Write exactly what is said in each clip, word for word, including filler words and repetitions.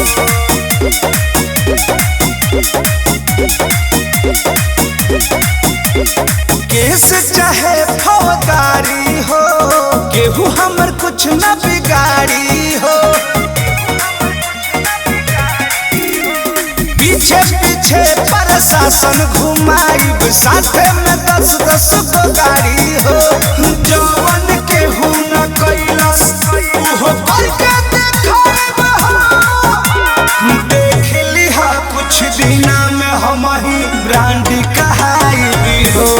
केस चाहे फौजदारी हो, केहू हमर कुछ न बिगाड़ी हो। पीछे पीछे प्रशासन घुमाई, साथे में दस दस गो गाड़ी हो। जवन केहू न कैलस उहो करके देखाइब हो। देख लिहा कुछ दिना में हम ही ब्रांड कहाई हो।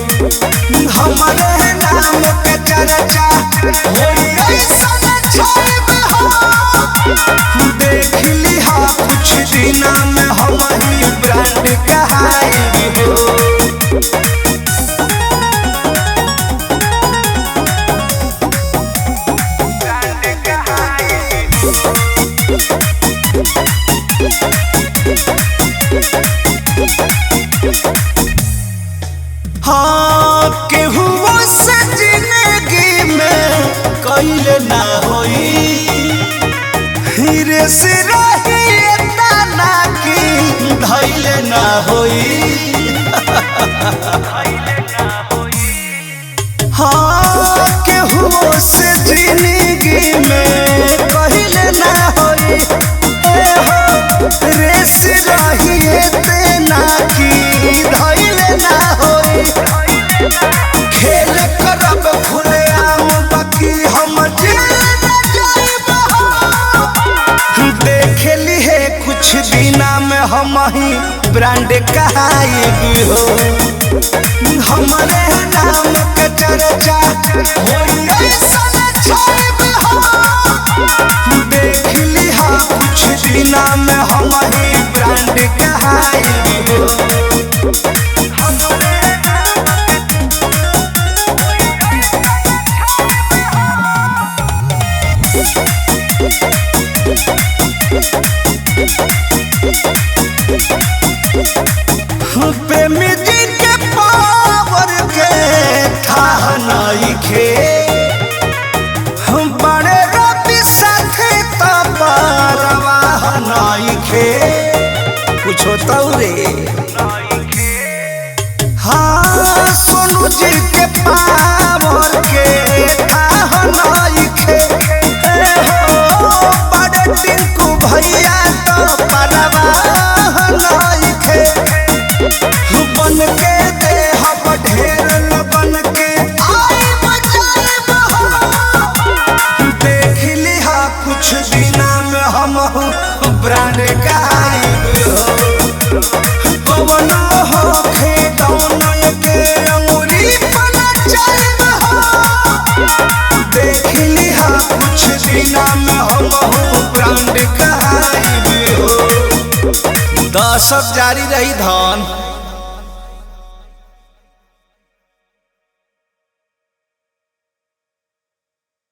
हमारे नाम के चर्चा होई ऐसन छाइब हो। देख लिहा कुछ दिना में हम ही ब्रांड कहाई हो। हाँ केहू से जिंदगी में कैले ना होई, हीरे से रही ताना की धैले ना होई। हाँ केहू से जिंदगी में कैले ना होई, रेस रही तेना की धैले ना होई। खेल करब खुलेआम बाकी हम जेल जाइब हो। देख लिहे कुछ दिना में हम ही ब्रांड कहाइब हो। हमारे नाम के चर्चा होई ऐसन छाइब हो। देख लिहा कुछ दिना में हम ही ब्रांड कहाइब हो। प्रेमी जी के पावर के था नइखे, बड़े रवि साथे त परवाह नइखे। कुछ होता रे हाँ सोनू जी के पावर के था नइखे। बड़े टिंकू भैया तो परवाह नइखे। बन के दे हम ढेर बन के आई बजाइब हो। देख लिहा कुछ दिना में हम ब्रांड गाइब हो। कवनो हो खेतौन के अंगुरी पर जाइब हो। देख लिहा कुछ दिना में हम ब्रांड गाइब हो। दशक जारी रही धन।